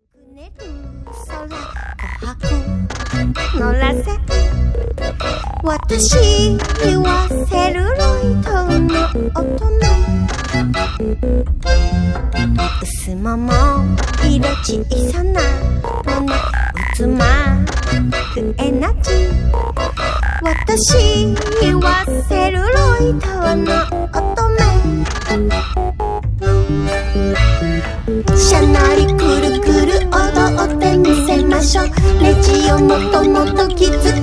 乗らせ私はセルロイドの乙女薄もも色小さな胸うつまくエナジー私はセルロイドの乙女しゃなりくるくる踊ってみせましょうレジをもっともっときつく